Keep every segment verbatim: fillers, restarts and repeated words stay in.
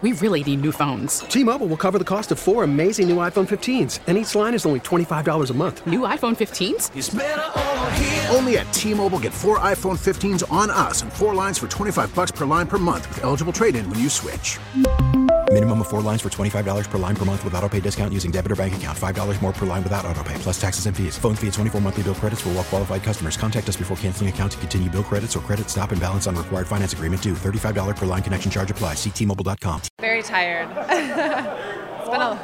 We really need new phones. T-Mobile will cover the cost of four amazing new iPhone fifteens, and each line is only twenty-five dollars a month. New iPhone fifteens? It's better over here. Only at T-Mobile, get four iPhone fifteens on us and four lines for twenty-five dollars per line per month with eligible trade-in when you switch. Minimum of four lines for twenty-five dollars per line per month with autopay discount using debit or bank account. five dollars more per line without autopay, plus taxes and fees. Phone fee at twenty-four monthly bill credits for well-qualified customers. Contact us before canceling account to continue bill credits or credit stop and balance on required finance agreement due. thirty-five dollars per line connection charge applies. See T Mobile dot com. Very tired. It's been a...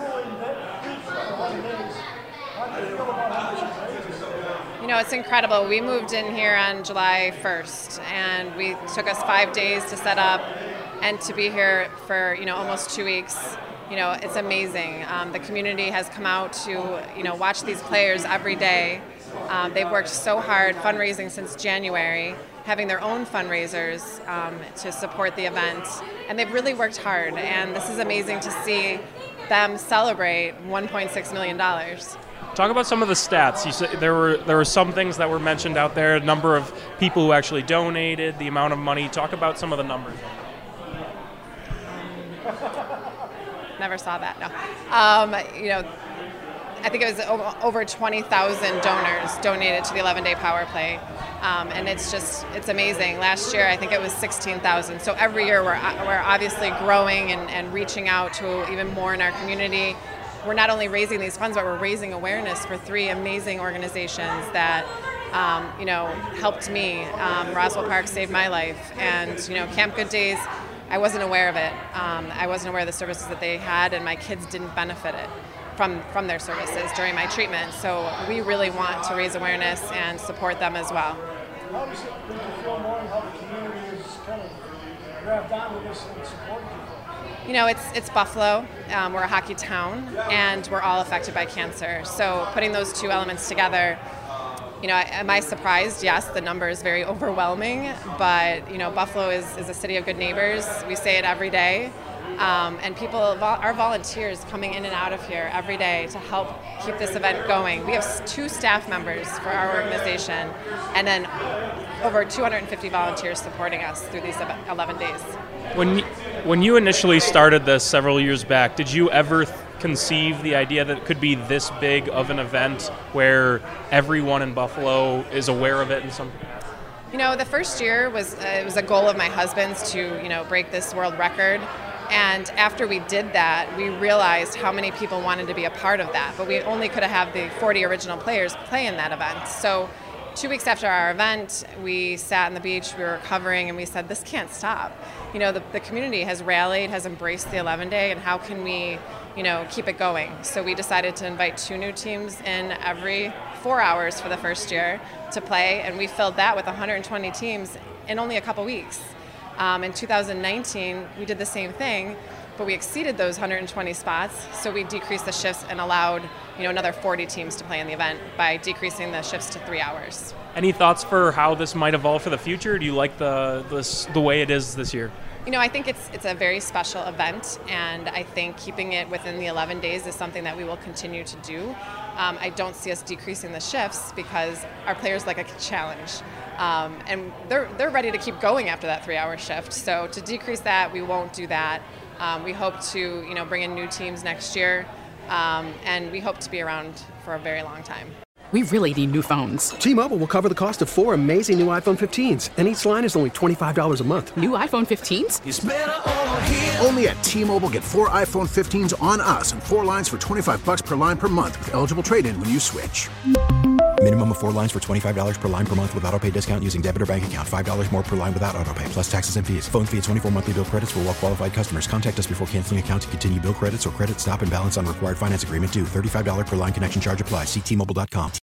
You know, it's incredible. We moved in here on July first, and we took us five days to set up and to be here for, you know, almost two weeks. You know, it's amazing. Um, the community has come out to, you know, watch these players every day. Um, they've worked so hard fundraising since January, having their own fundraisers um, to support the event. And they've really worked hard. And this is amazing to see them celebrate one point six million dollars. Talk about some of the stats. You said there were there were some things that were mentioned out there, a number of people who actually donated, the amount of money. Talk about some of the numbers. Never saw that, no. Um, you know, I think it was over, over twenty thousand donors donated to the eleven-day power play. Um, and it's just, it's amazing. Last year, I think it was sixteen thousand. So every year we're, we're obviously growing and, and reaching out to even more in our community. We're not only raising these funds, but we're raising awareness for three amazing organizations that, um, you know, helped me. Um, Roswell Park saved my life. And, you know, Camp Good Days, I wasn't aware of it. Um, I wasn't aware of the services that they had, and my kids didn't benefit it from, from their services during my treatment. So we really want to raise awareness and support them as well. How does it make you feel knowing how the community is kind of grabbed onto this and supporting you? You know, it's it's Buffalo. Um, we're a hockey town, and we're all affected by cancer. So putting those two elements together, you know, am I surprised? Yes, the number is very overwhelming, but, you know, Buffalo is, is a city of good neighbors. We say it every day. Um, and people, our volunteers coming in and out of here every day to help keep this event going. We have two staff members for our organization, and then over two hundred fifty volunteers supporting us through these eleven days. When you, when you initially started this several years back, did you ever th- conceive the idea that it could be this big of an event where everyone in Buffalo is aware of it in some? You know, the first year was uh, it was a goal of my husband's to, you know, break this world record. And after we did that, we realized how many people wanted to be a part of that. But we only could have the forty original players play in that event. So two weeks after our event, we sat on the beach, we were recovering, and we said, this can't stop. You know, the, the community has rallied, has embraced the eleven day, and how can we, you know, keep it going? So we decided to invite two new teams in every four hours for the first year to play, and we filled that with one hundred twenty teams in only a couple weeks. Um, in two thousand nineteen, we did the same thing, but we exceeded those one hundred twenty spots, so we decreased the shifts and allowed, you know, another forty teams to play in the event by decreasing the shifts to three hours. Any thoughts for how this might evolve for the future? Do you like the this, the way it is this year? You know, I think it's it's a very special event, and I think keeping it within the eleven days is something that we will continue to do. Um, I don't see us decreasing the shifts because our players like a challenge. Um, and they're they're ready to keep going after that three-hour shift. So to decrease that, we won't do that. Um, we hope to, you know, bring in new teams next year, um, and we hope to be around for a very long time. We really need new phones. T-Mobile will cover the cost of four amazing new iPhone fifteens, and each line is only twenty-five dollars a month. New iPhone fifteens? It's better over here. Only at T-Mobile, get four iPhone fifteens on us and four lines for twenty-five dollars per line per month with eligible trade-in when you switch. Minimum of four lines for twenty-five dollars per line per month with autopay discount using debit or bank account. five dollars more per line without autopay, plus taxes and fees. Phone fee at twenty-four monthly bill credits for well-qualified customers. Contact us before canceling account to continue bill credits or credit stop and balance on required finance agreement due. thirty-five dollars per line connection charge applies. See T Mobile dot com.